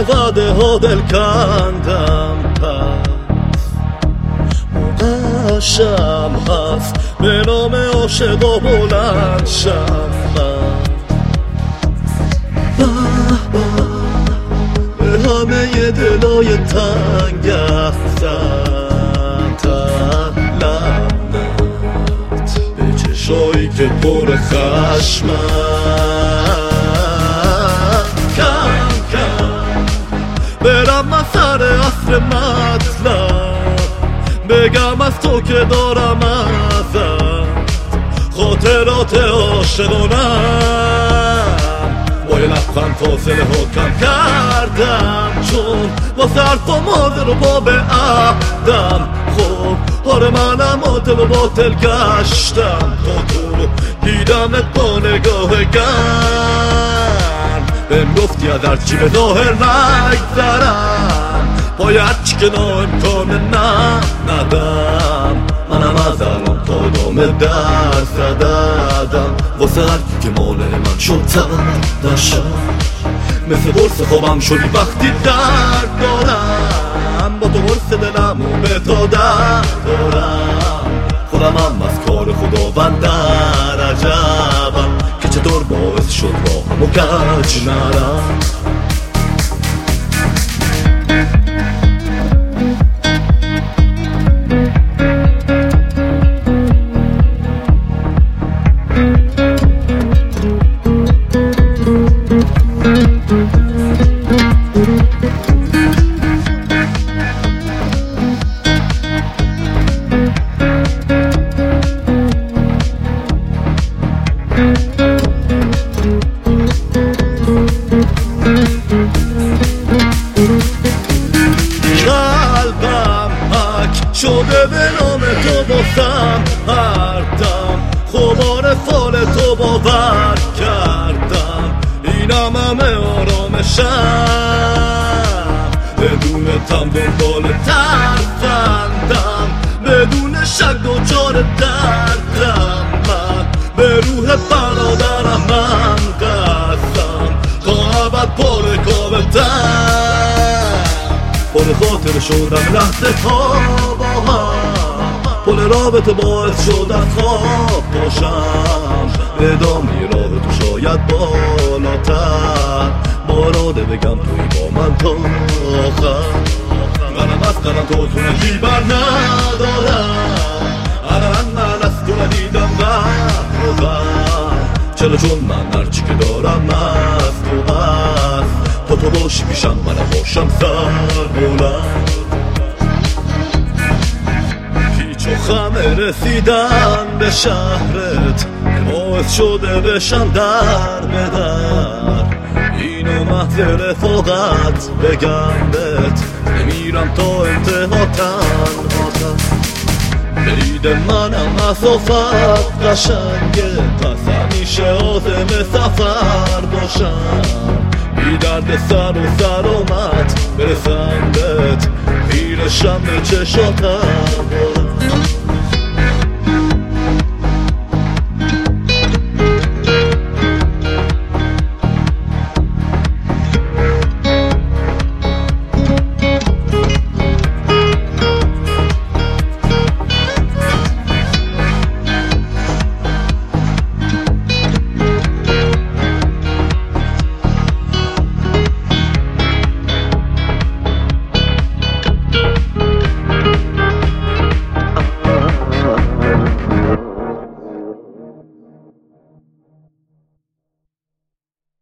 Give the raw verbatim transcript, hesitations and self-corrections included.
وعده ها دل کندم پس موقعشم هست به نام عاشقا بلند شم به همه دلای تنگستم لعنت به چشایی که پر خشمم برم من سر عصر مطلب بگم از تو که دارم ازت خاطرات عاشقانم با یه لبخند فاصله ها کم کردم چون واسه حرفام حاضر و با به عهدم خب آره منم عاطل و باطل گشتم تا تو رو دیدمت با نگاه گرم بهم گفتی از هرچی به ظاهر نگذرم باید چی که ناامکان نه ندم منم از الان تا ادامه در زدم واسه هرکی که مال من شد تردشم مثل قرص خوابم شدی وقتی درد دارم با تو قرص دلم و به تا درد دارم خودم هم از کار خداوند در عجبم که چطور باعث شد راهم و کج نرم قلبم حک شده به نام تو باسم هر دم خمار فال تو باور کردم اینم همه آرامشم بدون تم دنبال ترفندم بدون شک دوچار دردم من به روح برادرم من قسم تا ابد پر کاملتم پر خاطر شدم لحظه ها با هم پل رابطه باعث شد از خواب باشم ادامه رابطه شاید بالاتر باراده بگم توی با من تا آخر منم از قدم تو تو نجی بر ندارم الان من از تو ندیدم رفتم چرا چون من هرچی که دارم از تو هست تا تو باشی پیشم منم باشم سر بلند پیچ و خمه رسیدن به شهرت باعث شده بشم در بدر اینو محض رفاقت بگم بهت نمیرم تا انتها تنها برید منم مسافت قشنگه پس همیشه آزم سفر باشم بی درد سر و سرامت برسم بهت پیرشم به چشاتم